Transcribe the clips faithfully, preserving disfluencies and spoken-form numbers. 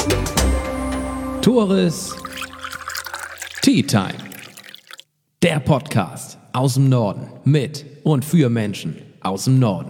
Tores Tea Time. Der Podcast aus dem Norden mit und für Menschen aus dem Norden.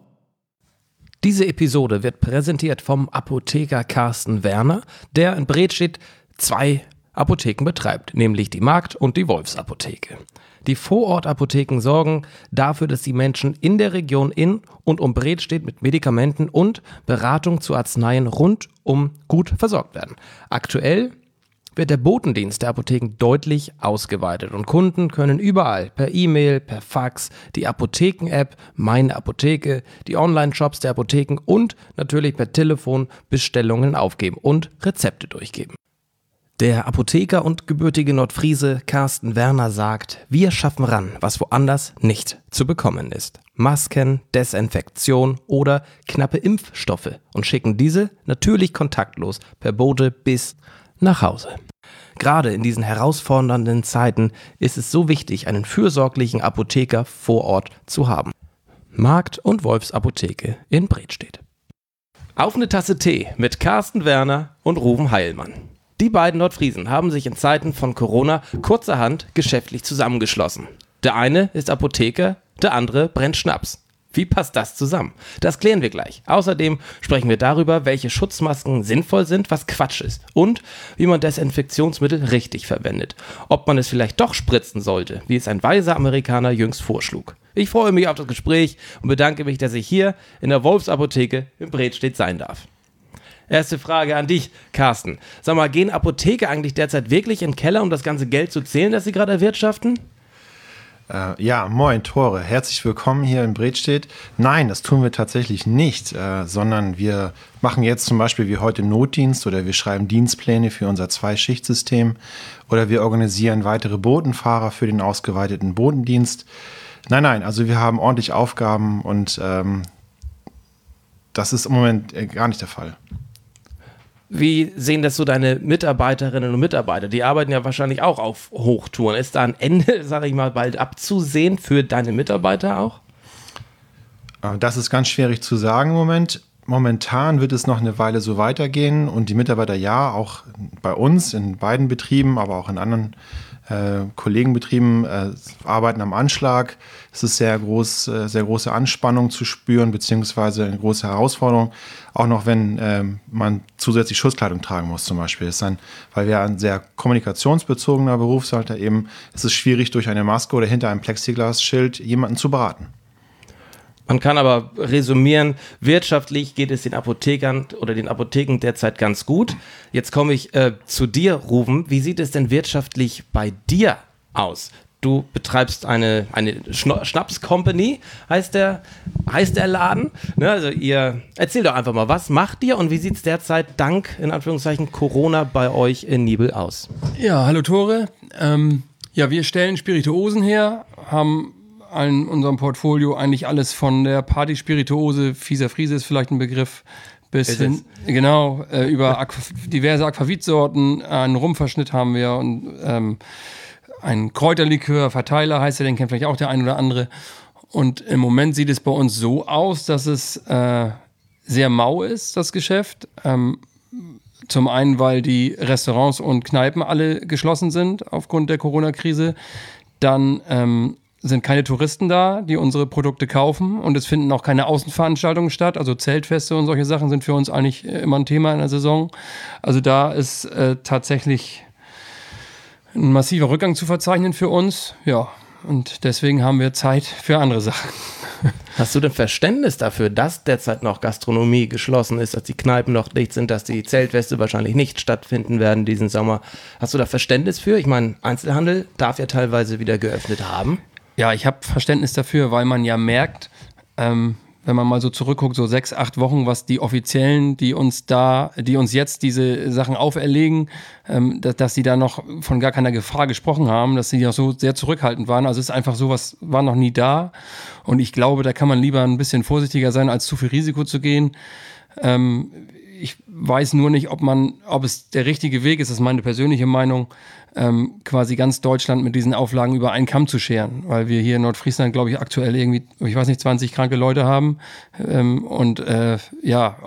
Diese Episode wird präsentiert vom Apotheker Carsten Werner, der in Bredstedt zwei Apotheken betreibt, nämlich die Markt- und die Wolfsapotheke. Die Vorortapotheken sorgen dafür, dass die Menschen in der Region in und um Bredstedt mit Medikamenten und Beratung zu Arzneien rundum gut versorgt werden. Aktuell wird der Botendienst der Apotheken deutlich ausgeweitet und Kunden können überall per E-Mail, per Fax, die Apotheken-App, meine Apotheke, die Online-Shops der Apotheken und natürlich per Telefon Bestellungen aufgeben und Rezepte durchgeben. Der Apotheker und gebürtige Nordfriese Carsten Werner sagt, wir schaffen ran, was woanders nicht zu bekommen ist. Masken, Desinfektion oder knappe Impfstoffe und schicken diese natürlich kontaktlos per Bote bis nach Hause. Gerade in diesen herausfordernden Zeiten ist es so wichtig, einen fürsorglichen Apotheker vor Ort zu haben. Markt- und Wolfsapotheke in Bredstedt. Auf eine Tasse Tee mit Carsten Werner und Ruven Heilmann. Die beiden Nordfriesen haben sich in Zeiten von Corona kurzerhand geschäftlich zusammengeschlossen. Der eine ist Apotheker, der andere brennt Schnaps. Wie passt das zusammen? Das klären wir gleich. Außerdem sprechen wir darüber, welche Schutzmasken sinnvoll sind, was Quatsch ist und wie man Desinfektionsmittel richtig verwendet. Ob man es vielleicht doch spritzen sollte, wie es ein weiser Amerikaner jüngst vorschlug. Ich freue mich auf das Gespräch und bedanke mich, dass ich hier in der Wolfsapotheke in Bredstedt sein darf. Erste Frage an dich, Carsten. Sag mal, gehen Apotheker eigentlich derzeit wirklich in den Keller, um das ganze Geld zu zählen, das sie gerade erwirtschaften? Äh, ja, moin Tore, herzlich willkommen hier in Bredstedt. Nein, das tun wir tatsächlich nicht, äh, sondern wir machen jetzt zum Beispiel wie heute Notdienst oder wir schreiben Dienstpläne für unser Zwei-Schicht-System oder wir organisieren weitere Botenfahrer für den ausgeweiteten Botendienst. Nein, nein, also wir haben ordentlich Aufgaben und ähm, das ist im Moment äh, gar nicht der Fall. Wie sehen das so deine Mitarbeiterinnen und Mitarbeiter? Die arbeiten ja wahrscheinlich auch auf Hochtouren. Ist da ein Ende, sage ich mal, bald abzusehen für deine Mitarbeiter auch? Das ist ganz schwierig zu sagen im Moment. Momentan wird es noch eine Weile so weitergehen und die Mitarbeiter ja, auch bei uns in beiden Betrieben, aber auch in anderen äh, Kollegenbetrieben äh, arbeiten am Anschlag. Es ist sehr groß, äh, sehr große Anspannung zu spüren, beziehungsweise eine große Herausforderung, auch noch wenn äh, man zusätzlich Schutzkleidung tragen muss zum Beispiel. Das ist dann, weil wir ein sehr kommunikationsbezogener Berufshalter eben, ist es schwierig durch eine Maske oder hinter einem Plexiglasschild jemanden zu beraten. Man kann aber resümieren, wirtschaftlich geht es den Apothekern oder den Apotheken derzeit ganz gut. Jetzt komme ich äh, zu dir, Ruven. Wie sieht es denn wirtschaftlich bei dir aus? Du betreibst eine, eine Schna- Schnaps-Company, heißt der, heißt der Laden. Ne, also ihr, erzähl doch einfach mal, was macht ihr und wie sieht es derzeit dank, in Anführungszeichen, Corona bei euch in Nibel aus? Ja, hallo Tore. Ähm, ja, wir stellen Spirituosen her, haben in unserem Portfolio eigentlich alles von der Party-Spirituose, Fieser Friese ist vielleicht ein Begriff, bis ist hin, es? genau, äh, über Aqu- diverse Aquavitsorten, einen Rumverschnitt haben wir und ähm, ein Kräuterlikör, Verteiler heißt der, den kennt vielleicht auch der ein oder andere. Und im Moment sieht es bei uns so aus, dass es äh, sehr mau ist, das Geschäft. Ähm, zum einen, weil die Restaurants und Kneipen alle geschlossen sind aufgrund der Corona-Krise. Dann ähm, sind keine Touristen da, die unsere Produkte kaufen und es finden auch keine Außenveranstaltungen statt, also Zeltfeste und solche Sachen sind für uns eigentlich immer ein Thema in der Saison. Also da ist äh, tatsächlich ein massiver Rückgang zu verzeichnen für uns, ja, und deswegen haben wir Zeit für andere Sachen. Hast du denn Verständnis dafür, dass derzeit noch Gastronomie geschlossen ist, dass die Kneipen noch dicht sind, dass die Zeltfeste wahrscheinlich nicht stattfinden werden diesen Sommer? Hast du da Verständnis für? Ich meine, Einzelhandel darf ja teilweise wieder geöffnet haben. Ja, ich habe Verständnis dafür, weil man ja merkt, ähm, wenn man mal so zurückguckt, so sechs, acht Wochen, was die Offiziellen, die uns da, die uns jetzt diese Sachen auferlegen, ähm, dass, dass sie da noch von gar keiner Gefahr gesprochen haben, dass sie auch so sehr zurückhaltend waren. Also es ist einfach sowas, war noch nie da. Und ich glaube, da kann man lieber ein bisschen vorsichtiger sein, als zu viel Risiko zu gehen. Ähm, ich weiß nur nicht, ob man, ob es der richtige Weg ist, das ist meine persönliche Meinung, ähm, quasi ganz Deutschland mit diesen Auflagen über einen Kamm zu scheren, weil wir hier in Nordfriesland, glaube ich, aktuell irgendwie, ich weiß nicht, zwanzig kranke Leute haben ähm, und äh, ja, und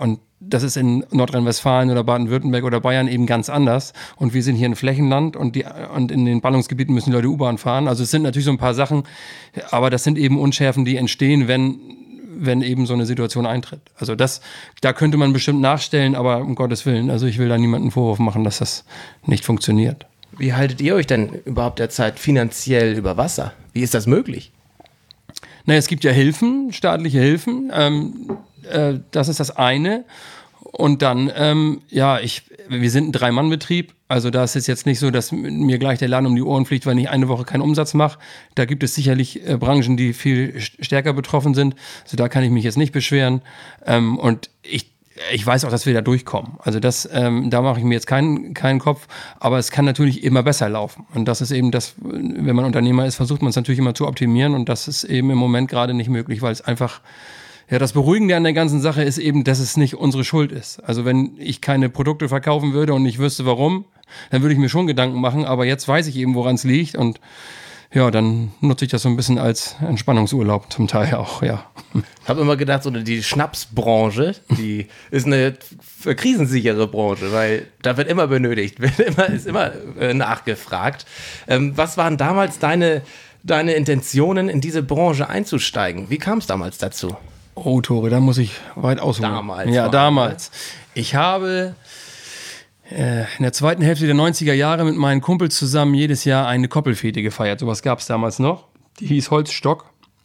das ist in Nordrhein-Westfalen oder Baden-Württemberg oder Bayern eben ganz anders. Und wir sind hier ein Flächenland und, die, und in den Ballungsgebieten müssen die Leute U-Bahn fahren. Also es sind natürlich so ein paar Sachen, aber das sind eben Unschärfen, die entstehen, wenn, wenn eben so eine Situation eintritt. Also das, da könnte man bestimmt nachstellen, aber um Gottes Willen, also ich will da niemanden Vorwurf machen, dass das nicht funktioniert. Wie haltet ihr euch denn überhaupt derzeit finanziell über Wasser? Wie ist das möglich? Naja, es gibt ja Hilfen, staatliche Hilfen. Ähm, äh, das ist das eine. Und dann, ähm, ja, ich, wir sind ein Drei-Mann-Betrieb. Also da ist es jetzt nicht so, dass mir gleich der Laden um die Ohren fliegt, weil ich eine Woche keinen Umsatz mache. Da gibt es sicherlich äh, Branchen, die viel stärker betroffen sind. Also da kann ich mich jetzt nicht beschweren. Ähm, und ich Ich weiß auch, dass wir da durchkommen. Also das, ähm, da mache ich mir jetzt keinen, keinen Kopf. Aber es kann natürlich immer besser laufen. Und das ist eben das, wenn man Unternehmer ist, versucht man es natürlich immer zu optimieren. Und das ist eben im Moment gerade nicht möglich, weil es einfach, ja, das Beruhigende an der ganzen Sache ist eben, dass es nicht unsere Schuld ist. Also wenn ich keine Produkte verkaufen würde und ich wüsste warum, dann würde ich mir schon Gedanken machen. Aber jetzt weiß ich eben, woran es liegt. Und ja, dann nutze ich das so ein bisschen als Entspannungsurlaub zum Teil auch, ja. Ich habe immer gedacht, so die Schnapsbranche, die ist eine krisensichere Branche, weil da wird immer benötigt, wird immer, ist immer äh, nachgefragt. Ähm, was waren damals deine, deine Intentionen, in diese Branche einzusteigen? Wie kam es damals dazu? Oh, Tore, da muss ich weit ausholen. Damals. Ja, damals. Ich habe in der zweiten Hälfte der neunziger Jahre mit meinen Kumpels zusammen jedes Jahr eine Koppelfete gefeiert. Sowas gab es damals noch. Die hieß Holzstock.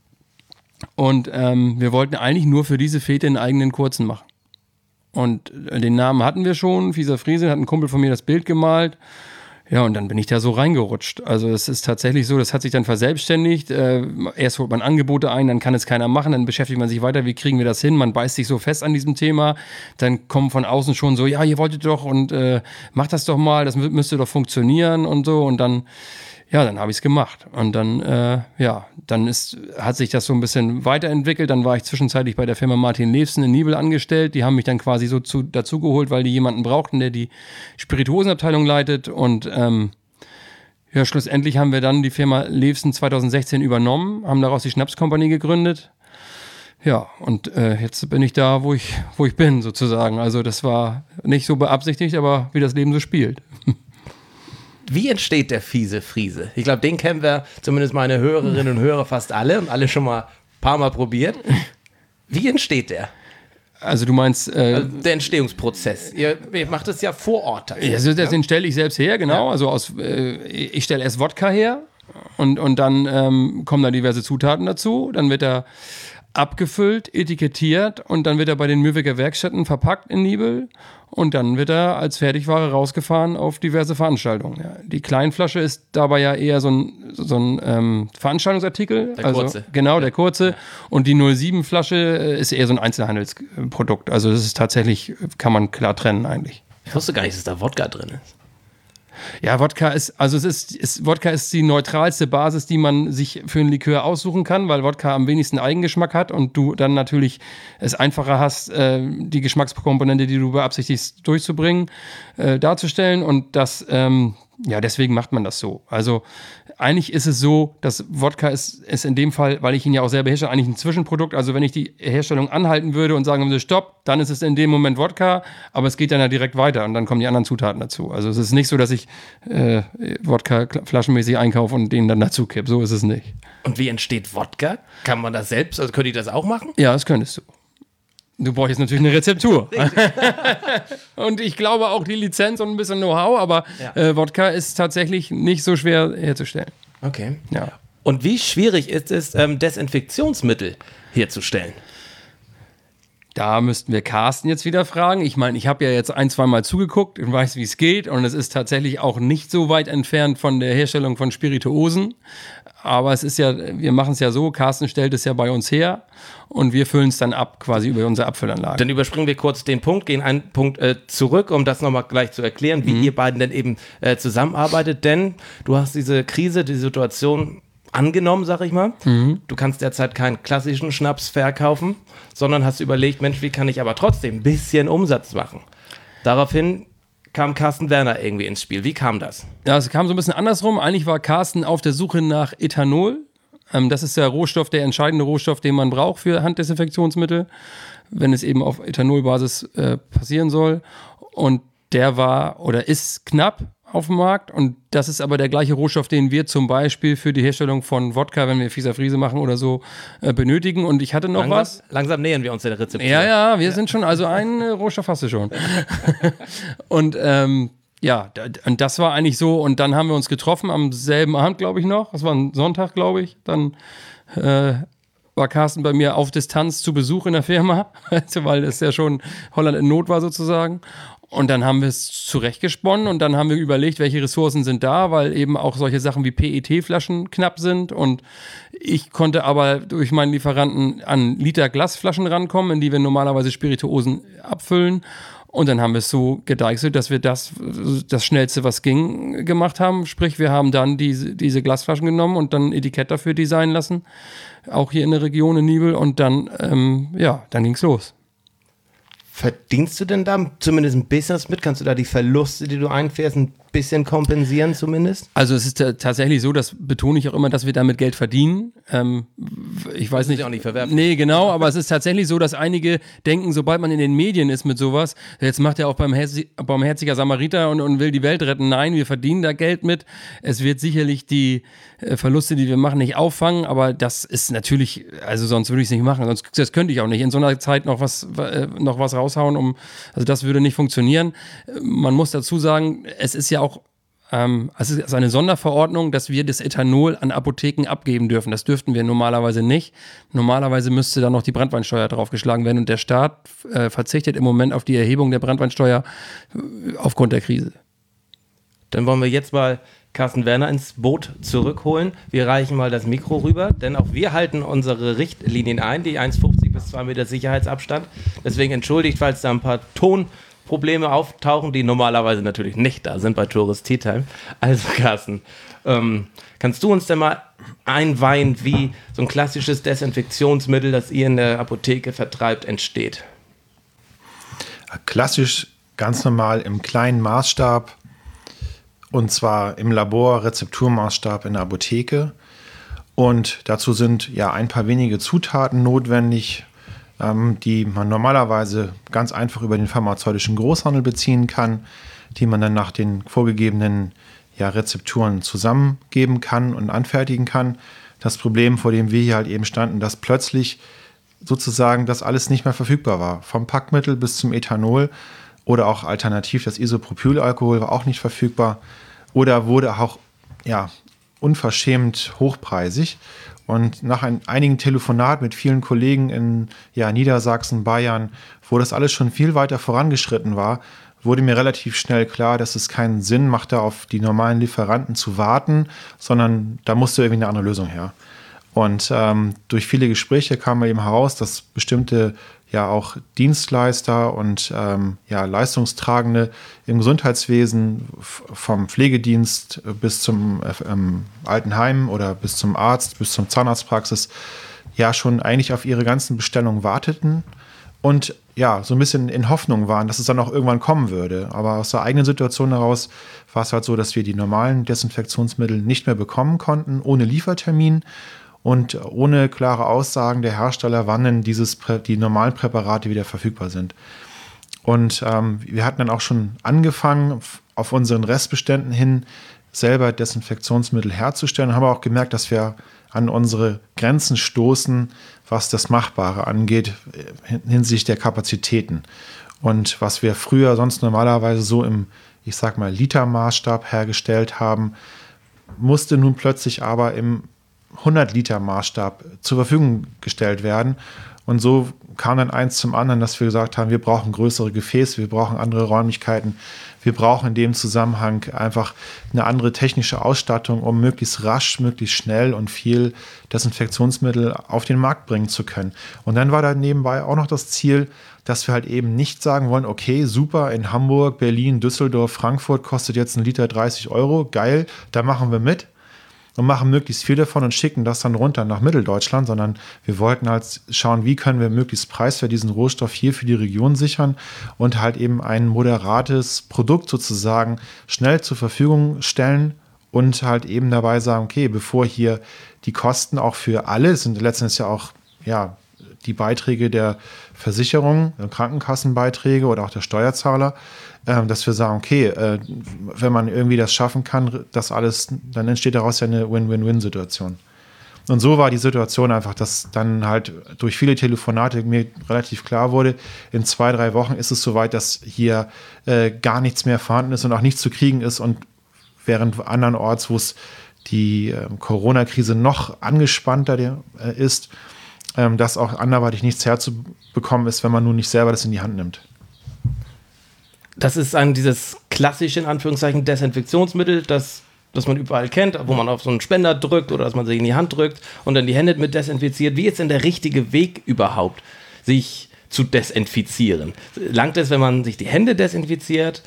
Und ähm, wir wollten eigentlich nur für diese Fete einen eigenen kurzen machen. Und äh, den Namen hatten wir schon. Fieser Friese, hat ein Kumpel von mir das Bild gemalt. Ja, und dann bin ich da so reingerutscht. Also es ist tatsächlich so, das hat sich dann verselbstständigt. Äh, erst holt man Angebote ein, dann kann es keiner machen, dann beschäftigt man sich weiter, wie kriegen wir das hin? Man beißt sich so fest an diesem Thema. Dann kommen von außen schon so, ja, ihr wolltet doch und äh, macht das doch mal, das mü- müsste doch funktionieren und so. Und dann, ja, dann habe ich es gemacht. Und dann, äh, ja, dann ist, hat sich das so ein bisschen weiterentwickelt. Dann war ich zwischenzeitlich bei der Firma Martin Levsen in Nibel angestellt. Die haben mich dann quasi so zu, dazu geholt, weil die jemanden brauchten, der die Spirituosenabteilung leitet. Und ähm, ja, schlussendlich haben wir dann die Firma Levsen zwanzig sechzehn übernommen, haben daraus die Schnapskompanie gegründet. Ja, und äh, jetzt bin ich da, wo ich, wo ich bin, sozusagen. Also das war nicht so beabsichtigt, aber wie das Leben so spielt. Wie entsteht der fiese Friese? Ich glaube, den kennen wir, zumindest meine Hörerinnen und Hörer, fast alle und alle schon mal ein paar Mal probiert. Wie entsteht der? Also du meinst... Äh, also der Entstehungsprozess. Ihr, ihr macht es ja vor Ort. Ja, also den stelle ich selbst her, genau. Ja. Also aus, äh, ich stelle erst Wodka her und, und dann ähm, kommen da diverse Zutaten dazu. Dann wird er abgefüllt, etikettiert und dann wird er bei den Mühlweger Werkstätten verpackt in Nibel und dann wird er als Fertigware rausgefahren auf diverse Veranstaltungen. Ja. Die Kleinflasche ist dabei ja eher so ein, so ein ähm, Veranstaltungsartikel. Der also, kurze. Genau, der kurze. Ja. Und die null sieben Flasche ist eher so ein Einzelhandelsprodukt. Also das ist tatsächlich, kann man klar trennen eigentlich. Ich wusste gar nicht, dass da Wodka drin ist. Ja, Wodka ist, also es ist, ist, Wodka ist die neutralste Basis, die man sich für einen Likör aussuchen kann, weil Wodka am wenigsten Eigengeschmack hat und du dann natürlich es einfacher hast, äh, die Geschmackskomponente, die du beabsichtigst, durchzubringen, äh, darzustellen und das, ähm, ja, deswegen macht man das so. Also eigentlich ist es so, dass Wodka ist, ist in dem Fall, weil ich ihn ja auch selber herstelle, eigentlich ein Zwischenprodukt. Also wenn ich die Herstellung anhalten würde und sagen würde, stopp, dann ist es in dem Moment Wodka, aber es geht dann ja direkt weiter und dann kommen die anderen Zutaten dazu. Also es ist nicht so, dass ich äh, Wodka flaschenmäßig einkaufe und den dann dazu kippe. So ist es nicht. Und wie entsteht Wodka? Kann man das selbst, also könnt ihr das auch machen? Ja, das könntest du. Du brauchst jetzt natürlich eine Rezeptur. Und ich glaube auch die Lizenz und ein bisschen Know-how, aber ja. äh, Wodka ist tatsächlich nicht so schwer herzustellen. Okay. Ja. Und wie schwierig ist es, ähm, Desinfektionsmittel herzustellen? Da müssten wir Carsten jetzt wieder fragen. Ich meine, ich habe ja jetzt ein, zwei Mal zugeguckt und weiß, wie es geht. Und es ist tatsächlich auch nicht so weit entfernt von der Herstellung von Spirituosen. Aber es ist ja, wir machen es ja so, Carsten stellt es ja bei uns her und wir füllen es dann ab, quasi über unsere Abfüllanlage. Dann überspringen wir kurz den Punkt, gehen einen Punkt äh, zurück, um das nochmal gleich zu erklären, wie mhm. ihr beiden denn eben äh, zusammenarbeitet. Denn du hast diese Krise, die Situation angenommen, sag ich mal. Mhm. Du kannst derzeit keinen klassischen Schnaps verkaufen, sondern hast überlegt, Mensch, wie kann ich aber trotzdem ein bisschen Umsatz machen? Daraufhin kam Carsten Werner irgendwie ins Spiel. Wie kam das? Ja, es kam so ein bisschen andersrum. Eigentlich war Carsten auf der Suche nach Ethanol Ähm, das ist der Rohstoff, der entscheidende Rohstoff, den man braucht für Handdesinfektionsmittel, wenn es eben auf Ethanolbasis äh, passieren soll. Und der war oder ist knapp auf dem Markt. Und das ist aber der gleiche Rohstoff, den wir zum Beispiel für die Herstellung von Wodka, wenn wir Fieser Friese machen oder so, äh, benötigen. Und ich hatte noch langsam, was. Langsam nähern wir uns der Rezeptur. Ja, ja, wir ja. sind schon, also einen äh, Rohstoff hast du schon. Und ähm, ja, und das war eigentlich so. Und dann haben wir uns getroffen am selben Abend, glaube ich noch. Das war ein Sonntag, glaube ich. Dann äh, war Carsten bei mir auf Distanz zu Besuch in der Firma, weil es ja schon Holland in Not war sozusagen. Und dann haben wir es zurechtgesponnen und dann haben wir überlegt, welche Ressourcen sind da, weil eben auch solche Sachen wie P E T-Flaschen knapp sind. Und ich konnte aber durch meinen Lieferanten an Liter Glasflaschen rankommen, in die wir normalerweise Spirituosen abfüllen. Und dann haben wir es so gedeichselt, dass wir das, das Schnellste, was ging, gemacht haben. Sprich, wir haben dann diese, diese Glasflaschen genommen und dann ein Etikett dafür designen lassen. Auch hier in der Region in Nibel. Und dann, ähm, ja, dann ging's los. Verdienst du denn da zumindest ein bisschen was mit? Kannst du da die Verluste, die du einfährst, ein bisschen kompensieren zumindest? Also es ist t- tatsächlich so, das betone ich auch immer, dass wir damit Geld verdienen. Ähm, ich weiß nicht. Auch nicht verwerfen. Nee, genau, aber es ist tatsächlich so, dass einige denken, sobald man in den Medien ist mit sowas, jetzt macht er auch beim Herz- barmherziger Samariter und, und will die Welt retten. Nein, wir verdienen da Geld mit. Es wird sicherlich die äh, Verluste, die wir machen, nicht auffangen, aber das ist natürlich, also sonst würde ich es nicht machen, sonst das könnte ich auch nicht in so einer Zeit noch was, äh, noch was raushauen, um, also das würde nicht funktionieren. Man muss dazu sagen, es ist ja auch Ähm, also es ist eine Sonderverordnung, dass wir das Ethanol an Apotheken abgeben dürfen. Das dürften wir normalerweise nicht. Normalerweise müsste da noch die Brandweinsteuer draufgeschlagen werden und der Staat äh, verzichtet im Moment auf die Erhebung der Brandweinsteuer äh, aufgrund der Krise. Dann wollen wir jetzt mal Carsten Werner ins Boot zurückholen. Wir reichen mal das Mikro rüber, denn auch wir halten unsere Richtlinien ein, die eins Komma fünfzig bis zwei Meter Sicherheitsabstand. Deswegen entschuldigt, falls da ein paar Ton Probleme auftauchen, die normalerweise natürlich nicht da sind bei Tourist Tea Time. Also Carsten, ähm, kannst du uns denn mal einweihen, wie so ein klassisches Desinfektionsmittel, das ihr in der Apotheke vertreibt, entsteht? Klassisch, ganz normal im kleinen Maßstab und zwar im Labor, Rezepturmaßstab in der Apotheke. Und dazu sind ja ein paar wenige Zutaten notwendig, die man normalerweise ganz einfach über den pharmazeutischen Großhandel beziehen kann, die man dann nach den vorgegebenen ja, Rezepturen zusammengeben kann und anfertigen kann. Das Problem, vor dem wir hier halt eben standen, dass plötzlich sozusagen das alles nicht mehr verfügbar war. Vom Packmittel bis zum Ethanol oder auch alternativ das Isopropylalkohol war auch nicht verfügbar oder wurde auch ja, unverschämt hochpreisig. Und nach ein, einigen Telefonaten mit vielen Kollegen in ja, Niedersachsen, Bayern, wo das alles schon viel weiter vorangeschritten war, wurde mir relativ schnell klar, dass es keinen Sinn machte, auf die normalen Lieferanten zu warten, sondern da musste irgendwie eine andere Lösung her. Und ähm, durch viele Gespräche kam mir eben heraus, dass bestimmte ja auch Dienstleister und ähm, ja, Leistungstragende im Gesundheitswesen f- vom Pflegedienst bis zum ähm, Altenheim oder bis zum Arzt, bis zum Zahnarztpraxis ja schon eigentlich auf ihre ganzen Bestellungen warteten und ja, so ein bisschen in Hoffnung waren, dass es dann auch irgendwann kommen würde. Aber aus der eigenen Situation heraus war es halt so, dass wir die normalen Desinfektionsmittel nicht mehr bekommen konnten, ohne Liefertermin. Und ohne klare Aussagen der Hersteller, wann denn dieses, die normalen Präparate wieder verfügbar sind. Und ähm, wir hatten dann auch schon angefangen, auf unseren Restbeständen hin selber Desinfektionsmittel herzustellen. Haben aber auch gemerkt, dass wir an unsere Grenzen stoßen, was das Machbare angeht, hinsichtlich der Kapazitäten. Und was wir früher sonst normalerweise so im, ich sag mal, Litermaßstab hergestellt haben, musste nun plötzlich aber im hundert Liter Maßstab zur Verfügung gestellt werden. Und so kam dann eins zum anderen, dass wir gesagt haben, wir brauchen größere Gefäße, wir brauchen andere Räumlichkeiten, wir brauchen in dem Zusammenhang einfach eine andere technische Ausstattung, um möglichst rasch, möglichst schnell und viel Desinfektionsmittel auf den Markt bringen zu können. Und dann war da nebenbei auch noch das Ziel, dass wir halt eben nicht sagen wollen, okay, super, in Hamburg, Berlin, Düsseldorf, Frankfurt kostet jetzt ein Liter dreißig Euro, geil, da machen wir mit. Und machen möglichst viel davon und schicken das dann runter nach Mitteldeutschland, sondern wir wollten halt schauen, wie können wir möglichst preiswert diesen Rohstoff hier für die Region sichern und halt eben ein moderates Produkt sozusagen schnell zur Verfügung stellen und halt eben dabei sagen, okay, bevor hier die Kosten auch für alle, es sind letztendlich ja auch ja, die Beiträge der Versicherung, Krankenkassenbeiträge oder auch der Steuerzahler, äh, dass wir sagen, okay, äh, wenn man irgendwie das schaffen kann, das alles, dann entsteht daraus ja eine Win-Win-Win-Situation. Und so war die Situation einfach, dass dann halt durch viele Telefonate mir relativ klar wurde, in zwei, drei Wochen ist es soweit, dass hier äh, gar nichts mehr vorhanden ist und auch nichts zu kriegen ist. Und während andernorts, wo es die äh, Corona-Krise noch angespannter der, äh, ist, ähm, dass auch anderweitig nichts herzubekommen ist, wenn man nun nicht selber das in die Hand nimmt. Das ist ein dieses klassische, in Anführungszeichen, Desinfektionsmittel, das das man überall kennt, wo man auf so einen Spender drückt oder dass man sich in die Hand drückt und dann die Hände mit desinfiziert. Wie ist denn der richtige Weg überhaupt, sich zu desinfizieren? Langt es, wenn man sich die Hände desinfiziert?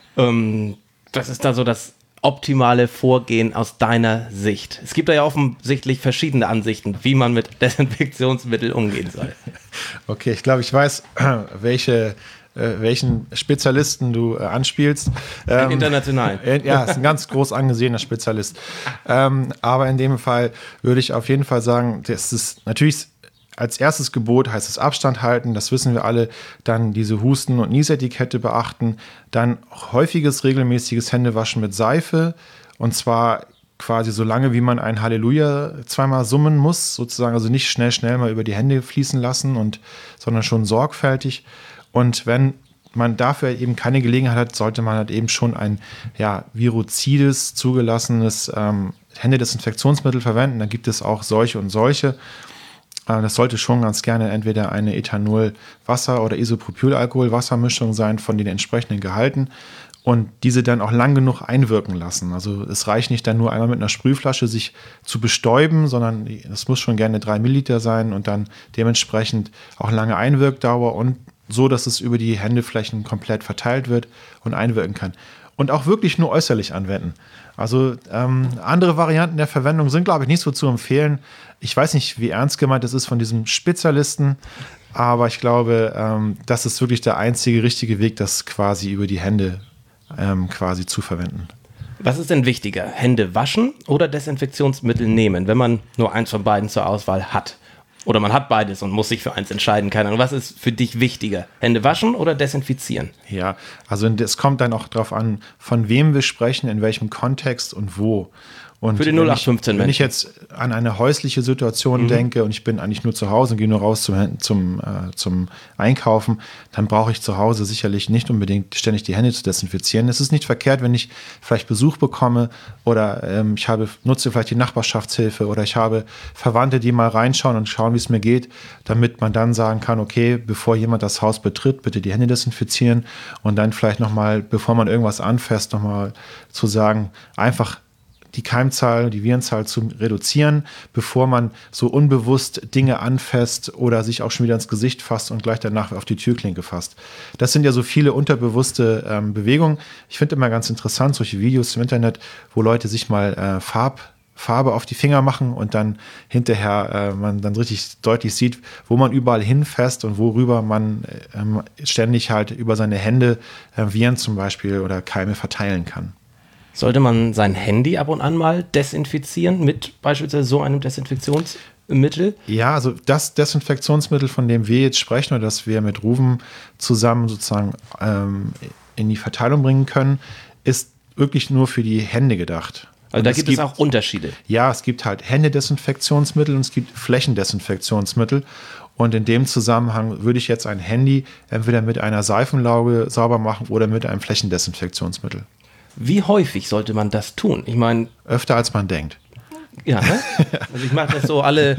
Ähm, was ist da so das optimale Vorgehen aus deiner Sicht? Es gibt da ja offensichtlich verschiedene Ansichten, wie man mit Desinfektionsmitteln umgehen soll. Okay, ich glaube, ich weiß, welche Äh, welchen Spezialisten du äh, anspielst. Ähm, International. Äh, ja, ist ein ganz groß angesehener Spezialist. Ähm, aber in dem Fall würde ich auf jeden Fall sagen, das ist natürlich als erstes Gebot heißt es Abstand halten, das wissen wir alle, dann diese Husten- und Niesetikette beachten, dann häufiges, regelmäßiges Händewaschen mit Seife und zwar quasi so lange, wie man ein Halleluja zweimal summen muss, sozusagen, also nicht schnell, schnell mal über die Hände fließen lassen, und, sondern schon sorgfältig. Und wenn man dafür eben keine Gelegenheit hat, sollte man halt eben schon ein ja, viruzides, zugelassenes ähm, Händedesinfektionsmittel verwenden. Da gibt es auch solche und solche. Äh, das sollte schon ganz gerne entweder eine Ethanol-Wasser- oder Isopropylalkohol-Wassermischung sein von den entsprechenden Gehalten und diese dann auch lang genug einwirken lassen. Also es reicht nicht dann nur einmal mit einer Sprühflasche sich zu bestäuben, sondern es muss schon gerne drei Milliliter sein und dann dementsprechend auch lange Einwirkdauer und so, dass es über die Händeflächen komplett verteilt wird und einwirken kann. Und auch wirklich nur äußerlich anwenden. Also ähm, andere Varianten der Verwendung sind, glaube ich, nicht so zu empfehlen. Ich weiß nicht, wie ernst gemeint das ist von diesem Spezialisten, aber ich glaube, ähm, das ist wirklich der einzige richtige Weg, das quasi über die Hände ähm, quasi zu verwenden. Was ist denn wichtiger? Hände waschen oder Desinfektionsmittel nehmen, wenn man nur eins von beiden zur Auswahl hat? Oder man hat beides und muss sich für eins entscheiden. Keine Ahnung. Was ist für dich wichtiger? Hände waschen oder desinfizieren? Ja, also es kommt dann auch darauf an, von wem wir sprechen, in welchem Kontext und wo. Und für die null acht fünfzehn Wenn ich jetzt an eine häusliche Situation mhm. denke und ich bin eigentlich nur zu Hause und gehe nur raus zum, zum, äh, zum Einkaufen, dann brauche ich zu Hause sicherlich nicht unbedingt ständig die Hände zu desinfizieren. Es ist nicht verkehrt, wenn ich vielleicht Besuch bekomme oder ähm, ich habe, nutze vielleicht die Nachbarschaftshilfe oder ich habe Verwandte, die mal reinschauen und schauen, wie es mir geht, damit man dann sagen kann, okay, bevor jemand das Haus betritt, bitte die Hände desinfizieren und dann vielleicht nochmal, bevor man irgendwas anfasst, nochmal zu sagen, einfach die Keimzahl, die Virenzahl zu reduzieren, bevor man so unbewusst Dinge anfasst oder sich auch schon wieder ins Gesicht fasst und gleich danach auf die Türklinke fasst. Das sind ja so viele unterbewusste ähm, Bewegungen. Ich finde immer ganz interessant, solche Videos im Internet, wo Leute sich mal äh, Farb, Farbe auf die Finger machen und dann hinterher äh, man dann richtig deutlich sieht, wo man überall hinfasst und worüber man äh, ständig halt über seine Hände äh, Viren zum Beispiel oder Keime verteilen kann. Sollte man sein Handy ab und an mal desinfizieren mit beispielsweise so einem Desinfektionsmittel? Ja, also das Desinfektionsmittel, von dem wir jetzt sprechen oder das wir mit Ruven zusammen sozusagen ähm, in die Verteilung bringen können, ist wirklich nur für die Hände gedacht. Also und da gibt es auch Unterschiede? Ja, es gibt halt Händedesinfektionsmittel und es gibt Flächendesinfektionsmittel. Und in dem Zusammenhang würde ich jetzt ein Handy entweder mit einer Seifenlauge sauber machen oder mit einem Flächendesinfektionsmittel. Wie häufig sollte man das tun? Ich meine, öfter als man denkt. Ja, ne? Also ich mache das so alle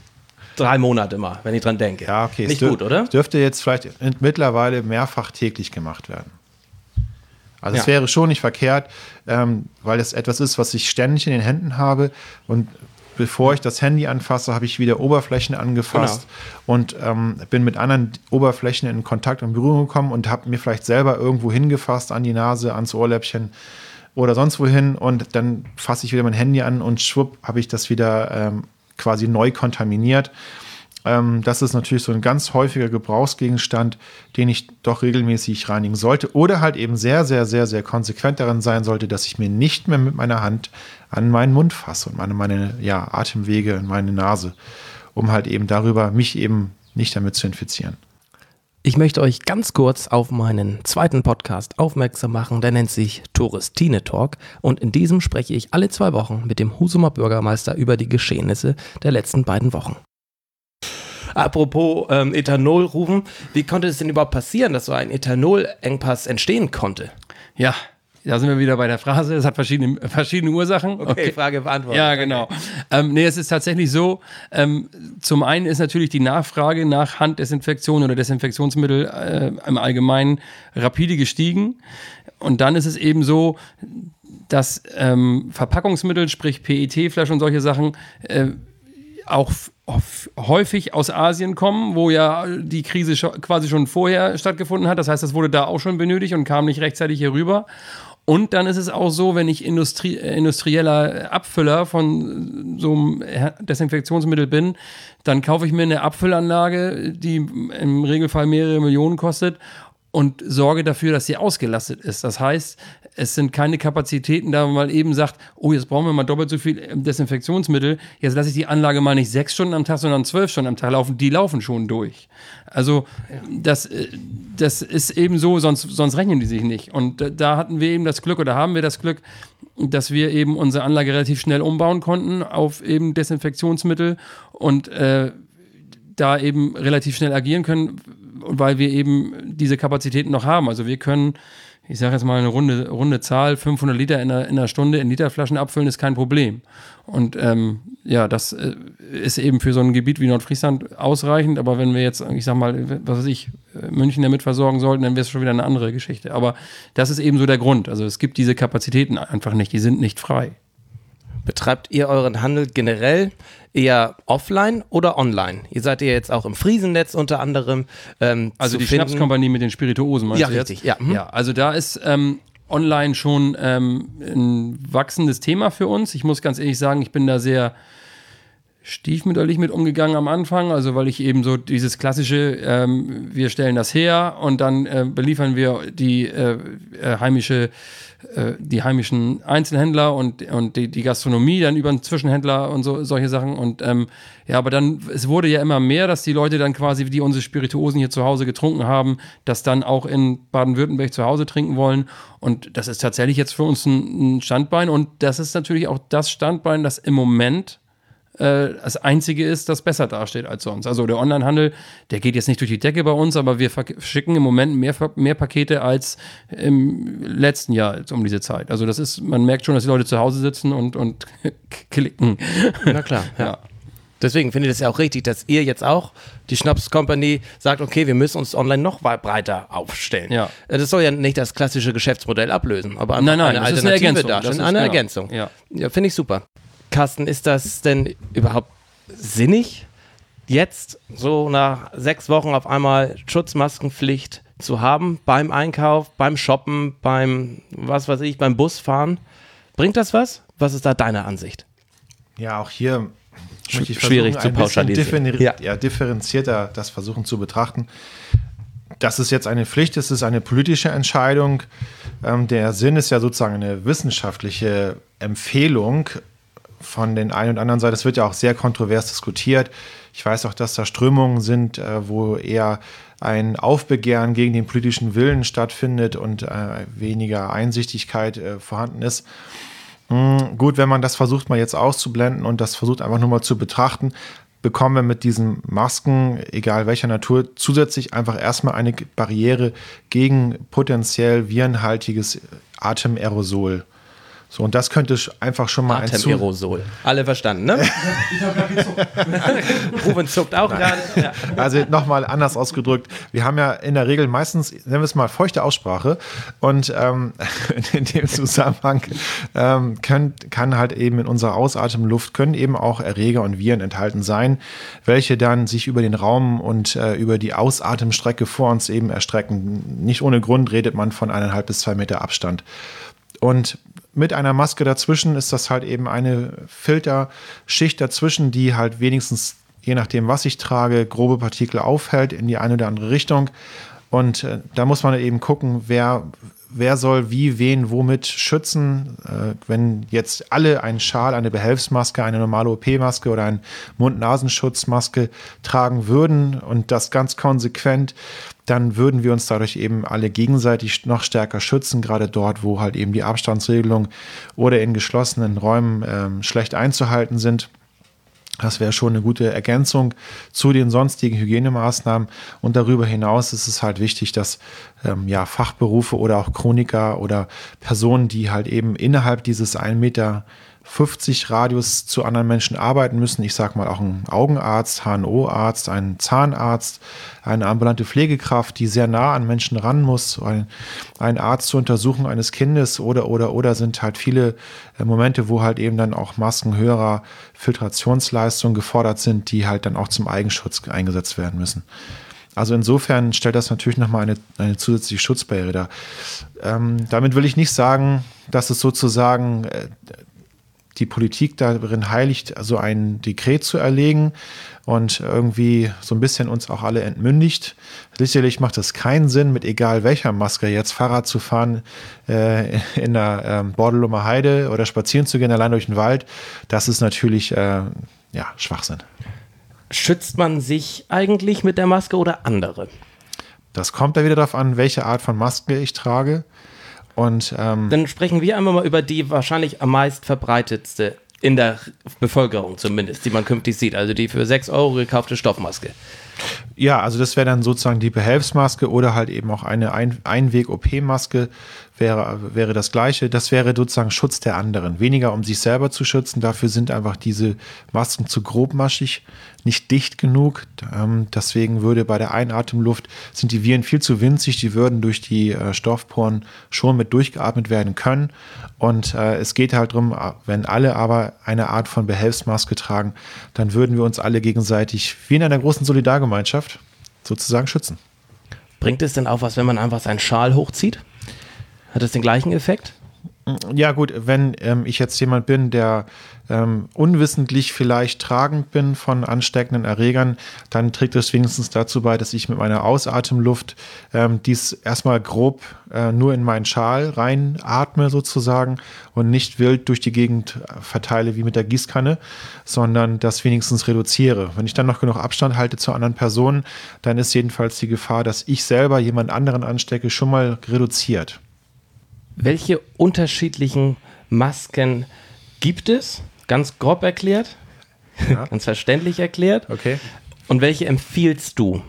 drei Monate mal, wenn ich dran denke. Ja, okay. Nicht dür- gut, oder? Dürfte jetzt vielleicht mittlerweile mehrfach täglich gemacht werden. Also es Ja. wäre schon nicht verkehrt, ähm, weil es etwas ist, was ich ständig in den Händen habe und bevor ich das Handy anfasse, habe ich wieder Oberflächen angefasst Genau. und ähm, bin mit anderen Oberflächen in Kontakt und Berührung gekommen und habe mir vielleicht selber irgendwo hingefasst, an die Nase, ans Ohrläppchen oder sonst wohin und dann fasse ich wieder mein Handy an und schwupp habe ich das wieder ähm, quasi neu kontaminiert. Ähm, das ist natürlich so ein ganz häufiger Gebrauchsgegenstand, den ich doch regelmäßig reinigen sollte. Oder halt eben sehr, sehr, sehr, sehr konsequent darin sein sollte, dass ich mir nicht mehr mit meiner Hand an meinen Mund fasse und meine, meine ja, Atemwege und meine Nase, um halt eben darüber mich eben nicht damit zu infizieren. Ich möchte euch ganz kurz auf meinen zweiten Podcast aufmerksam machen, der nennt sich Touristine Talk und in diesem spreche ich alle zwei Wochen mit dem Husumer Bürgermeister über die Geschehnisse der letzten beiden Wochen. Apropos ähm, Ethanol rufen, wie konnte es denn überhaupt passieren, dass so ein Ethanolengpass entstehen konnte? Ja, da sind wir wieder bei der Phrase, es hat verschiedene, verschiedene Ursachen. Okay, okay. Frage beantwortet. Ja, genau. Okay. Ähm, nee, es ist tatsächlich so, ähm, zum einen ist natürlich die Nachfrage nach Handdesinfektion oder Desinfektionsmittel äh, im Allgemeinen rapide gestiegen. Und dann ist es eben so, dass ähm, Verpackungsmittel, sprich P E T-Flaschen und solche Sachen, äh, auch f- häufig aus Asien kommen, wo ja die Krise scho- quasi schon vorher stattgefunden hat. Das heißt, das wurde da auch schon benötigt und kam nicht rechtzeitig hier rüber. Und dann ist es auch so, wenn ich Industrie, äh, industrieller Abfüller von so einem Desinfektionsmittel bin, dann kaufe ich mir eine Abfüllanlage, die im Regelfall mehrere Millionen kostet und sorge dafür, dass sie ausgelastet ist. Das heißt, es sind keine Kapazitäten, da man mal eben sagt, oh, jetzt brauchen wir mal doppelt so viel Desinfektionsmittel, jetzt lasse ich die Anlage mal nicht sechs Stunden am Tag, sondern zwölf Stunden am Tag laufen, die laufen schon durch. Also das, das ist eben so, sonst, sonst rechnen die sich nicht. Und da hatten wir eben das Glück, oder haben wir das Glück, dass wir eben unsere Anlage relativ schnell umbauen konnten auf eben Desinfektionsmittel und äh, da eben relativ schnell agieren können, weil wir eben diese Kapazitäten noch haben. Also wir können, ich sage jetzt mal eine runde, runde Zahl, fünfhundert Liter in einer, in einer Stunde in Literflaschen abfüllen, ist kein Problem. Und ähm, ja, das äh, ist eben für so ein Gebiet wie Nordfriesland ausreichend, aber wenn wir jetzt, ich sag mal, was weiß ich, München damit versorgen sollten, dann wäre es schon wieder eine andere Geschichte. Aber das ist eben so der Grund. Also es gibt diese Kapazitäten einfach nicht, die sind nicht frei. Betreibt ihr euren Handel generell eher offline oder online? Ihr seid ja jetzt auch im Friesennetz unter anderem. Ähm, also die finden. Schnapskompanie mit den Spirituosen, meinst ja, du jetzt? Richtig, ja, richtig. Ja, also da ist ähm, online schon ähm, ein wachsendes Thema für uns. Ich muss ganz ehrlich sagen, ich bin da sehr stiefmütterlich mit umgegangen am Anfang, also weil ich eben so dieses klassische, ähm, wir stellen das her und dann äh, beliefern wir die äh, äh, heimische die heimischen Einzelhändler und, und die, die Gastronomie dann über einen Zwischenhändler und so, solche Sachen. Und ähm, ja, aber dann, es wurde ja immer mehr, dass die Leute dann quasi, die unsere Spirituosen hier zu Hause getrunken haben, das dann auch in Baden-Württemberg zu Hause trinken wollen. Und das ist tatsächlich jetzt für uns ein, ein Standbein. Und das ist natürlich auch das Standbein, das im Moment das Einzige ist, das besser dasteht als sonst. Also der Onlinehandel, der geht jetzt nicht durch die Decke bei uns, aber wir schicken im Moment mehr, mehr Pakete als im letzten Jahr um diese Zeit. Also das ist, man merkt schon, dass die Leute zu Hause sitzen und, und klicken. Na klar, ja. ja. Deswegen finde ich das ja auch richtig, dass ihr jetzt auch, die Schnaps Company, sagt, okay, wir müssen uns online noch breiter aufstellen. Ja. Das soll ja nicht das klassische Geschäftsmodell ablösen, aber einfach nein, nein, eine das Alternative ist eine Ergänzung. darstellen. Das ist eine genau. Ergänzung. Ja, ja finde ich super. Carsten, ist das denn überhaupt sinnig, jetzt so nach sechs Wochen auf einmal Schutzmaskenpflicht zu haben beim Einkauf, beim Shoppen, beim, was weiß ich, beim Busfahren? Bringt das was? Was ist da deine Ansicht? Ja, auch hier möchte ich schwierig zu pauschalisieren. Differen- ja. Ja, differenzierter das versuchen zu betrachten. Das ist jetzt eine Pflicht, es ist eine politische Entscheidung. Ähm, der Sinn ist ja sozusagen eine wissenschaftliche Empfehlung von den einen und anderen Seiten. Es wird ja auch sehr kontrovers diskutiert. Ich weiß auch, dass da Strömungen sind, äh, wo eher ein Aufbegehren gegen den politischen Willen stattfindet und äh, weniger Einsichtigkeit äh, vorhanden ist. Hm, gut, wenn man das versucht mal jetzt auszublenden und das versucht einfach nur mal zu betrachten, bekommen wir mit diesen Masken, egal welcher Natur, zusätzlich einfach erstmal eine Barriere gegen potenziell virenhaltiges Atemerosol. So, und das könnte einfach schon mal ein Atemerosol. Alle verstanden, ne? Ich habe gerade gezuckt. Ruben zuckt auch gerade. Ja. Also nochmal anders ausgedrückt. Wir haben ja in der Regel meistens, nennen wir es mal, feuchte Aussprache. Und ähm, in dem Zusammenhang ähm, können, kann halt eben in unserer Ausatemluft können eben auch Erreger und Viren enthalten sein, welche dann sich über den Raum und äh, über die Ausatemstrecke vor uns eben erstrecken. Nicht ohne Grund redet man von eineinhalb bis zwei Meter Abstand. Und mit einer Maske dazwischen ist das halt eben eine Filterschicht dazwischen, die halt wenigstens je nachdem, was ich trage, grobe Partikel aufhält in die eine oder andere Richtung. Und äh, da muss man eben gucken, wer, wer soll wie, wen, womit schützen. Äh, wenn jetzt alle einen Schal, eine Behelfsmaske, eine normale O P-Maske oder eine Mund-Nasenschutzmaske tragen würden und das ganz konsequent, dann würden wir uns dadurch eben alle gegenseitig noch stärker schützen, gerade dort, wo halt eben die Abstandsregelung oder in geschlossenen Räumen ähm, schlecht einzuhalten sind. Das wäre schon eine gute Ergänzung zu den sonstigen Hygienemaßnahmen. Und darüber hinaus ist es halt wichtig, dass ähm, ja, Fachberufe oder auch Chroniker oder Personen, die halt eben innerhalb dieses ein Meter fünfzig Radius zu anderen Menschen arbeiten müssen. Ich sage mal auch ein Augenarzt, H N O-Arzt, ein Zahnarzt, eine ambulante Pflegekraft, die sehr nah an Menschen ran muss, ein, ein Arzt zur Untersuchung eines Kindes oder, oder, oder sind halt viele äh, Momente, wo halt eben dann auch Masken höherer Filtrationsleistung gefordert sind, die halt dann auch zum Eigenschutz eingesetzt werden müssen. Also insofern stellt das natürlich nochmal eine, eine zusätzliche Schutzbarriere dar. Ähm, damit will ich nicht sagen, dass es sozusagen äh, die Politik darin heiligt, also ein Dekret zu erlegen und irgendwie so ein bisschen uns auch alle entmündigt. Sicherlich macht es keinen Sinn, mit egal welcher Maske jetzt Fahrrad zu fahren äh, in der ähm, Bordelumer Heide oder spazieren zu gehen allein durch den Wald. Das ist natürlich äh, ja, Schwachsinn. Schützt man sich eigentlich mit der Maske oder andere? Das kommt da wieder darauf an, welche Art von Maske ich trage. Und, ähm, Dann sprechen wir einmal mal über die wahrscheinlich am meist verbreitetste in der Bevölkerung zumindest, die man künftig sieht. Also die für sechs Euro gekaufte Stoffmaske. Ja, also das wäre dann sozusagen die Behelfsmaske oder halt eben auch eine Ein- Einweg-O P-Maske wäre, wäre das Gleiche. Das wäre sozusagen Schutz der anderen. Weniger um sich selber zu schützen. Dafür sind einfach diese Masken zu grobmaschig, nicht dicht genug. Ähm, deswegen würde bei der Einatemluft sind die Viren viel zu winzig. Die würden durch die äh, Stoffporen schon mit durchgeatmet werden können. Und äh, es geht halt darum, wenn alle aber eine Art von Behelfsmaske tragen, dann würden wir uns alle gegenseitig wie in einer großen Solidargemeinschaft sozusagen schützen. Bringt es denn auch was, wenn man einfach seinen Schal hochzieht? Hat es den gleichen Effekt? Ja gut, wenn ähm, ich jetzt jemand bin, der ähm, unwissentlich vielleicht tragend bin von ansteckenden Erregern, dann trägt es wenigstens dazu bei, dass ich mit meiner Ausatemluft ähm, dies erstmal grob äh, nur in meinen Schal reinatme sozusagen und nicht wild durch die Gegend verteile wie mit der Gießkanne, sondern das wenigstens reduziere. Wenn ich dann noch genug Abstand halte zu anderen Personen, dann ist jedenfalls die Gefahr, dass ich selber jemand anderen anstecke, schon mal reduziert. Welche unterschiedlichen Masken gibt es? Ganz grob erklärt, Ja. ganz verständlich erklärt. Okay. Und welche empfiehlst du?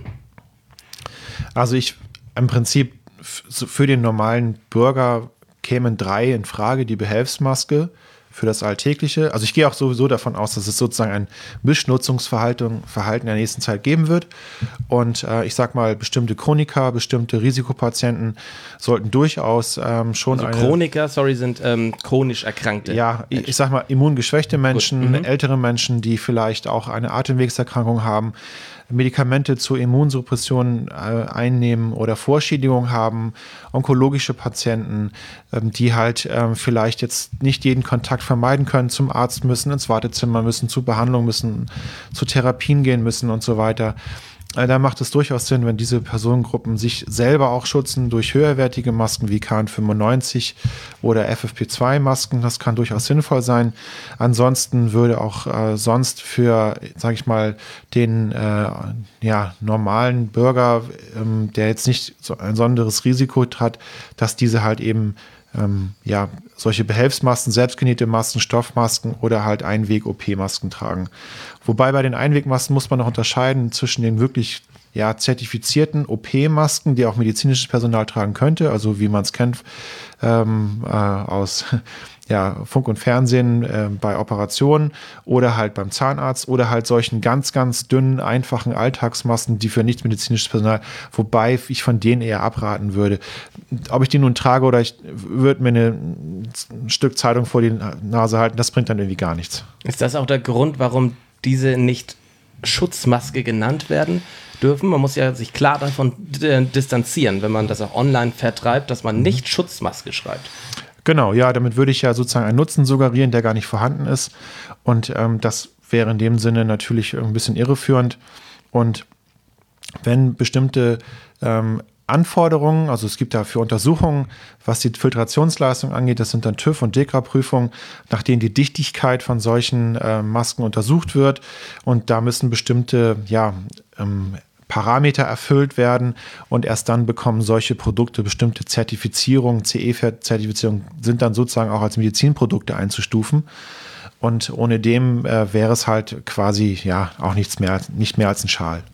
Also ich im Prinzip f- so für den normalen Bürger kämen drei in Frage, die Behelfsmaske für das Alltägliche. Also ich gehe auch sowieso davon aus, dass es sozusagen ein Mischnutzungsverhalten Verhalten in der nächsten Zeit geben wird. Und äh, ich sag mal, bestimmte Chroniker, bestimmte Risikopatienten sollten durchaus ähm, schon Also eine... Chroniker, sorry, sind ähm, chronisch Erkrankte. Ja, ich, ich sag mal, immungeschwächte Menschen, Gut, mhm. ältere Menschen, die vielleicht auch eine Atemwegserkrankung haben, Medikamente zur Immunsuppression äh, einnehmen oder Vorschädigung haben, onkologische Patienten, ähm, die halt ähm, vielleicht jetzt nicht jeden Kontakt vermeiden können, zum Arzt müssen, ins Wartezimmer müssen, zur Behandlung müssen, zu Therapien gehen müssen und so weiter. Da macht es durchaus Sinn, wenn diese Personengruppen sich selber auch schützen durch höherwertige Masken wie K N fünfundneunzig oder F F P zwei Masken. Das kann durchaus sinnvoll sein. Ansonsten würde auch äh, sonst für, sage ich mal, den äh, ja, normalen Bürger, ähm, der jetzt nicht so ein besonderes Risiko hat, dass diese halt eben ähm, ja, solche Behelfsmasken, selbstgenähte Masken, Stoffmasken oder halt Einweg-O P-Masken tragen. Wobei bei den Einwegmasken muss man noch unterscheiden zwischen den wirklich ja, zertifizierten O P-Masken, die auch medizinisches Personal tragen könnte, also wie man es kennt ähm, äh, aus ja, Funk und Fernsehen äh, bei Operationen oder halt beim Zahnarzt oder halt solchen ganz, ganz dünnen, einfachen Alltagsmasken, die für nicht medizinisches Personal, wobei ich von denen eher abraten würde. Ob ich die nun trage oder ich würde mir eine, ein Stück Zeitung vor die Nase halten, das bringt dann irgendwie gar nichts. Ist das auch der Grund, warum diese nicht Schutzmaske genannt werden dürfen? Man muss ja sich klar davon d- distanzieren, wenn man das auch online vertreibt, dass man nicht Schutzmaske schreibt. Genau, ja, damit würde ich ja sozusagen einen Nutzen suggerieren, der gar nicht vorhanden ist. Und ähm, das wäre in dem Sinne natürlich ein bisschen irreführend. Und wenn bestimmte ähm, Anforderungen, also es gibt dafür Untersuchungen, was die Filtrationsleistung angeht, das sind dann TÜV- und DEKRA-Prüfungen, nach denen die Dichtigkeit von solchen äh, Masken untersucht wird. Und da müssen bestimmte ja, ähm, Parameter erfüllt werden und erst dann bekommen solche Produkte bestimmte Zertifizierungen, C E-Zertifizierungen sind dann sozusagen auch als Medizinprodukte einzustufen. Und ohne dem äh, wäre es halt quasi ja auch nichts mehr, nicht mehr als ein Schal.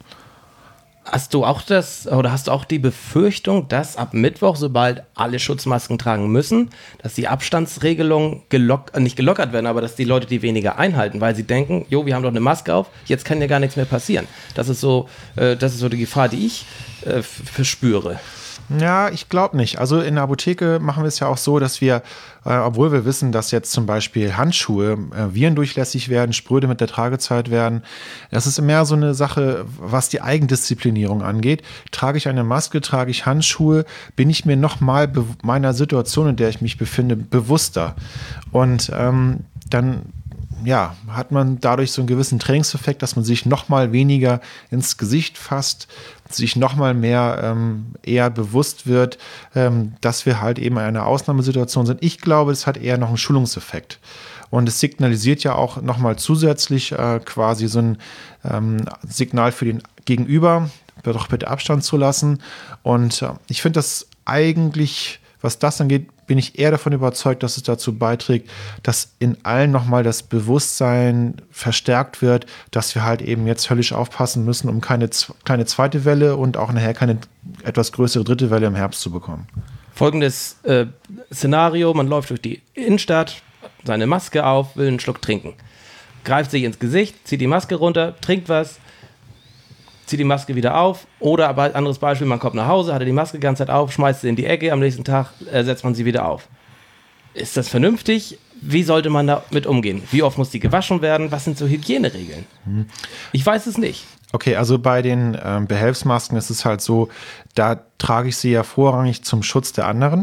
Hast du auch das, oder hast du auch die Befürchtung, dass ab Mittwoch, sobald alle Schutzmasken tragen müssen, dass die Abstandsregelungen gelock, nicht gelockert werden, aber dass die Leute die weniger einhalten, weil sie denken, jo, wir haben doch eine Maske auf, jetzt kann ja gar nichts mehr passieren. Das ist so, äh, das ist so die Gefahr, die ich äh, verspüre. Ja, ich glaube nicht. Also in der Apotheke machen wir es ja auch so, dass wir, äh, obwohl wir wissen, dass jetzt zum Beispiel Handschuhe äh, virendurchlässig werden, spröde mit der Tragezeit werden, das ist mehr so eine Sache, was die Eigendisziplinierung angeht. Trage ich eine Maske, trage ich Handschuhe, bin ich mir nochmal be- meiner Situation, in der ich mich befinde, bewusster. Und ähm, dann ja, hat man dadurch so einen gewissen Trainingseffekt, dass man sich noch mal weniger ins Gesicht fasst, sich noch mal mehr ähm, eher bewusst wird, ähm, dass wir halt eben in einer Ausnahmesituation sind. Ich glaube, es hat eher noch einen Schulungseffekt. Und es signalisiert ja auch noch mal zusätzlich äh, quasi so ein ähm, Signal für den Gegenüber, doch bitte Abstand zu lassen. Und äh, ich finde das eigentlich, was das angeht, bin ich eher davon überzeugt, dass es dazu beiträgt, dass in allen nochmal das Bewusstsein verstärkt wird, dass wir halt eben jetzt höllisch aufpassen müssen, um keine z- kleine zweite Welle und auch nachher keine etwas größere dritte Welle im Herbst zu bekommen. Folgendes äh, Szenario, man läuft durch die Innenstadt, seine Maske auf, will einen Schluck trinken. Greift sich ins Gesicht, zieht die Maske runter, trinkt was, zieht die Maske wieder auf. Oder aber anderes Beispiel, man kommt nach Hause, hat die Maske die ganze Zeit auf, schmeißt sie in die Ecke, am nächsten Tag äh, setzt man sie wieder auf. Ist das vernünftig? Wie sollte man damit umgehen? Wie oft muss die gewaschen werden? Was sind so Hygieneregeln? Hm. Ich weiß es nicht. Okay, also bei den ähm, Behelfsmasken ist es halt so, da trage ich sie ja vorrangig zum Schutz der anderen.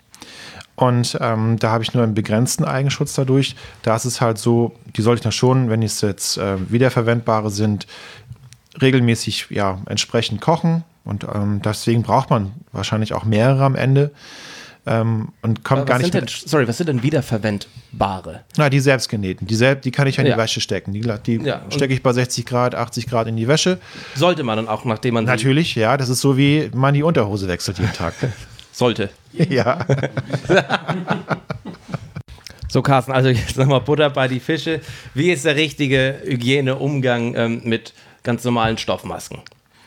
Und ähm, da habe ich nur einen begrenzten Eigenschutz dadurch. Da ist es halt so, die sollte ich dann schon, wenn es jetzt äh, wiederverwendbare sind, regelmäßig ja, entsprechend kochen. Und ähm, deswegen braucht man wahrscheinlich auch mehrere am Ende. Ähm, und kommt was gar nicht sind denn, sorry, was sind denn wiederverwendbare? Na, die selbstgenähten. Die, selb, die kann ich in ja. die Wäsche stecken. Die, die ja, stecke ich bei sechzig Grad, achtzig Grad in die Wäsche. Sollte man dann auch, nachdem man sie Natürlich, ja. Das ist so, wie man die Unterhose wechselt jeden Tag. sollte. Ja. So, Carsten, also jetzt nochmal Butter bei die Fische. Wie ist der richtige Hygieneumgang ähm, mit ganz normalen Stoffmasken?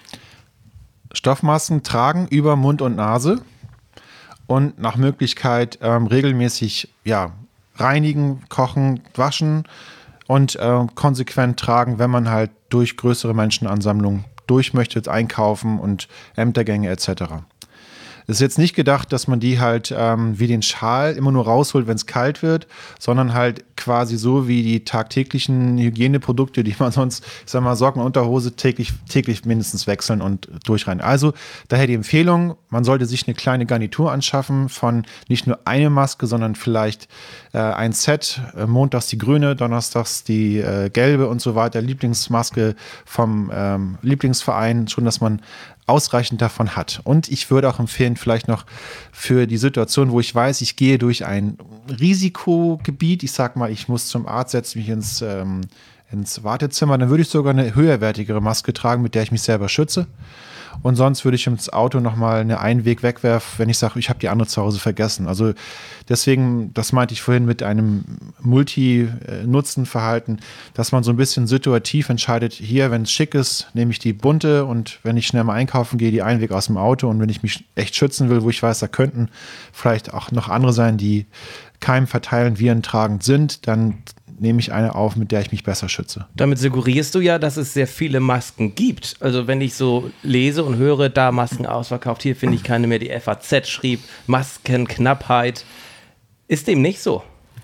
Stoffmasken tragen über Mund und Nase und nach Möglichkeit ähm, regelmäßig ja, reinigen, kochen, waschen und äh, konsequent tragen, wenn man halt durch größere Menschenansammlungen durch möchte, jetzt einkaufen und Ämtergänge et cetera. Es ist jetzt nicht gedacht, dass man die halt ähm, wie den Schal immer nur rausholt, wenn es kalt wird, sondern halt quasi so wie die tagtäglichen Hygieneprodukte, die man sonst, ich sag mal, Socken, Unterhose täglich, täglich mindestens wechseln und durchreinigen. Also daher die Empfehlung, man sollte sich eine kleine Garnitur anschaffen von nicht nur eine Maske, sondern vielleicht äh, ein Set, äh, montags die grüne, donnerstags die äh, gelbe und so weiter, Lieblingsmaske vom ähm, Lieblingsverein, schon, dass man ausreichend davon hat. Und ich würde auch empfehlen, vielleicht noch für die Situation, wo ich weiß, ich gehe durch ein Risikogebiet, ich sag mal, ich muss zum Arzt, setze mich ins, ähm, ins Wartezimmer, dann würde ich sogar eine höherwertigere Maske tragen, mit der ich mich selber schütze. Und sonst würde ich ins Auto nochmal eine Einweg wegwerfen, wenn ich sage, ich habe die andere zu Hause vergessen. Also deswegen, das meinte ich vorhin mit einem Multi-Nutzen-Verhalten, dass man so ein bisschen situativ entscheidet, hier, wenn es schick ist, nehme ich die bunte und wenn ich schnell mal einkaufen gehe, die Einweg aus dem Auto und wenn ich mich echt schützen will, wo ich weiß, da könnten vielleicht auch noch andere sein, die keimverteilend, virentragend sind, dann nehme ich eine auf, mit der ich mich besser schütze. Damit suggerierst du ja, dass es sehr viele Masken gibt. Also wenn ich so lese und höre, da Masken ausverkauft, hier finde ich keine mehr, die F A Z schrieb, Maskenknappheit. Ist dem nicht so?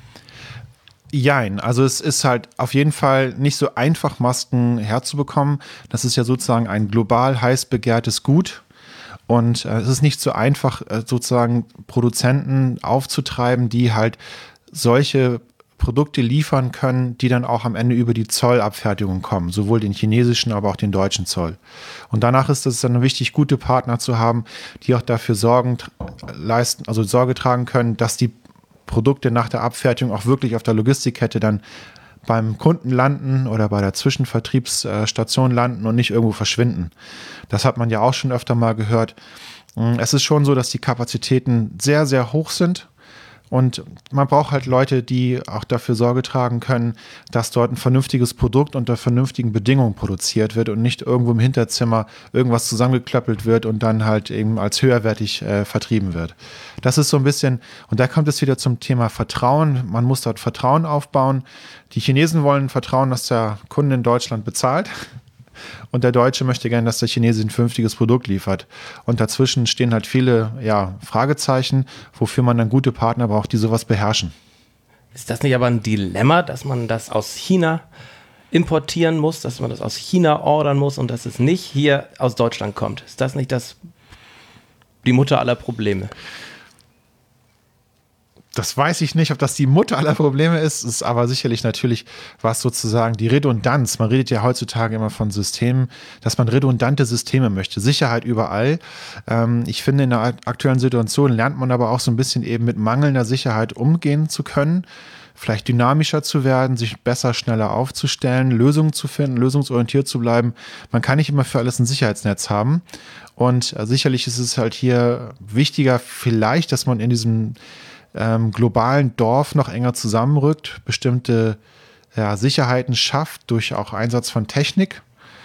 Jein, also es ist halt auf jeden Fall nicht so einfach, Masken herzubekommen. Das ist ja sozusagen ein global heiß begehrtes Gut. Und äh, es ist nicht so einfach, äh, sozusagen Produzenten aufzutreiben, die halt solche Produkte liefern können, die dann auch am Ende über die Zollabfertigung kommen, sowohl den chinesischen, aber auch den deutschen Zoll. Und danach ist es dann wichtig, gute Partner zu haben, die auch dafür Sorgen leisten, also Sorge tragen können, dass die Produkte nach der Abfertigung auch wirklich auf der Logistikkette dann beim Kunden landen oder bei der Zwischenvertriebsstation landen und nicht irgendwo verschwinden. Das hat man ja auch schon öfter mal gehört. Es ist schon so, dass die Kapazitäten sehr, sehr hoch sind. Und man braucht halt Leute, die auch dafür Sorge tragen können, dass dort ein vernünftiges Produkt unter vernünftigen Bedingungen produziert wird und nicht irgendwo im Hinterzimmer irgendwas zusammengeklöppelt wird und dann halt eben als höherwertig äh, vertrieben wird. Das ist so ein bisschen, und da kommt es wieder zum Thema Vertrauen. Man muss dort Vertrauen aufbauen. Die Chinesen wollen Vertrauen, dass der Kunde in Deutschland bezahlt. Und der Deutsche möchte gerne, dass der Chinese ein vernünftiges Produkt liefert. Und dazwischen stehen halt viele ja, Fragezeichen, wofür man dann gute Partner braucht, die sowas beherrschen. Ist das nicht aber ein Dilemma, dass man das aus China importieren muss, dass man das aus China ordern muss und dass es nicht hier aus Deutschland kommt? Ist das nicht das, die Mutter aller Probleme? Das weiß ich nicht, ob das die Mutter aller Probleme ist, ist aber sicherlich natürlich was sozusagen die Redundanz. Man redet ja heutzutage immer von Systemen, dass man redundante Systeme möchte. Sicherheit überall. Ähm, ich finde, in der aktuellen Situation lernt man aber auch so ein bisschen eben mit mangelnder Sicherheit umgehen zu können, vielleicht dynamischer zu werden, sich besser, schneller aufzustellen, Lösungen zu finden, lösungsorientiert zu bleiben. Man kann nicht immer für alles ein Sicherheitsnetz haben. Und äh, sicherlich ist es halt hier wichtiger vielleicht, dass man in diesem Ähm, globalen Dorf noch enger zusammenrückt, bestimmte ja, Sicherheiten schafft durch auch Einsatz von Technik.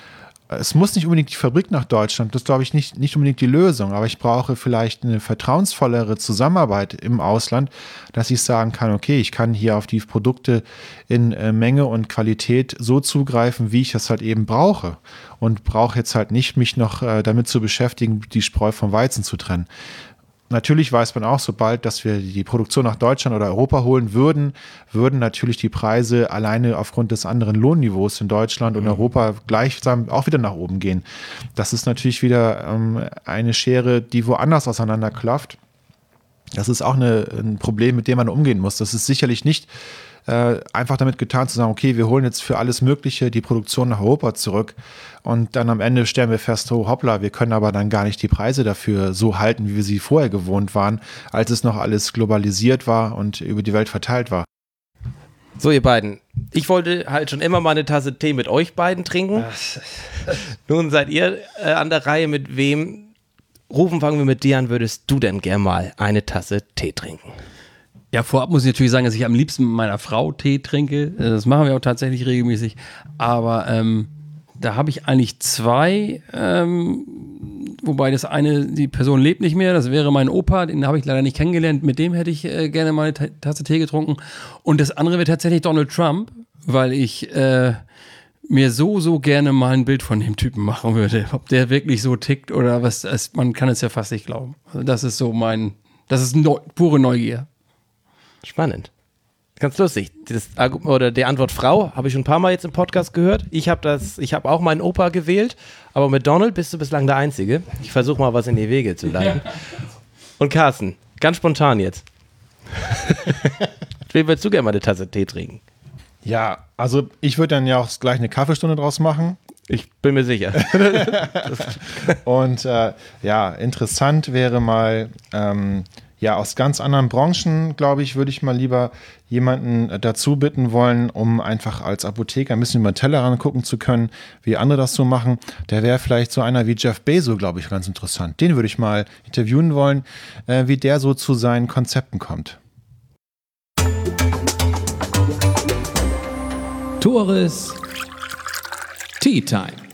Es muss nicht unbedingt die Fabrik nach Deutschland, das glaube ich nicht, nicht unbedingt die Lösung, aber ich brauche vielleicht eine vertrauensvollere Zusammenarbeit im Ausland, dass ich sagen kann, okay, ich kann hier auf die Produkte in äh, Menge und Qualität so zugreifen, wie ich das halt eben brauche und brauche jetzt halt nicht mich noch äh, damit zu beschäftigen, die Spreu vom Weizen zu trennen. Natürlich weiß man auch, sobald, dass wir die Produktion nach Deutschland oder Europa holen würden, würden natürlich die Preise alleine aufgrund des anderen Lohnniveaus in Deutschland und Europa gleichsam auch wieder nach oben gehen. Das ist natürlich wieder ähm, eine Schere, die woanders auseinanderklafft. Das ist auch eine, ein Problem, mit dem man umgehen muss. Das ist sicherlich nicht äh, einfach damit getan zu sagen, okay, wir holen jetzt für alles Mögliche die Produktion nach Europa zurück und dann am Ende stellen wir fest, oh hoppla, wir können aber dann gar nicht die Preise dafür so halten, wie wir sie vorher gewohnt waren, als es noch alles globalisiert war und über die Welt verteilt war. So, ihr beiden, ich wollte halt schon immer mal eine Tasse Tee mit euch beiden trinken. Nun seid ihr äh, an der Reihe, mit wem, Rufen, fangen wir mit dir an, würdest du denn gern mal eine Tasse Tee trinken? Ja, vorab muss ich natürlich sagen, dass ich am liebsten mit meiner Frau Tee trinke. Das machen wir auch tatsächlich regelmäßig. Aber ähm, da habe ich eigentlich zwei, ähm, wobei das eine, die Person lebt nicht mehr, das wäre mein Opa, den habe ich leider nicht kennengelernt. Mit dem hätte ich äh, gerne mal eine T- Tasse Tee getrunken. Und das andere wäre tatsächlich Donald Trump, weil ich äh, mir so, so gerne mal ein Bild von dem Typen machen würde. Ob der wirklich so tickt oder was, es, man kann es ja fast nicht glauben. Also das ist so mein, das ist neu, pure Neugier. Spannend. Ganz lustig. Das, oder die Antwort Frau habe ich schon ein paar Mal jetzt im Podcast gehört. Ich habe das, ich habe auch meinen Opa gewählt, aber mit Donald bist du bislang der Einzige. Ich versuche mal was in die Wege zu leiten. Ja. Und Carsten, ganz spontan jetzt. Wem würdest du gerne mal eine Tasse Tee trinken? Ja, also ich würde dann ja auch gleich eine Kaffeestunde draus machen. Ich bin mir sicher. Und äh, ja, interessant wäre mal, ähm, ja, aus ganz anderen Branchen, glaube ich, würde ich mal lieber jemanden dazu bitten wollen, um einfach als Apotheker ein bisschen über den Tellerrand gucken zu können, wie andere das so machen. Der wäre vielleicht so einer wie Jeff Bezos, glaube ich, ganz interessant. Den würde ich mal interviewen wollen, äh, wie der so zu seinen Konzepten kommt. Tores Tea Time.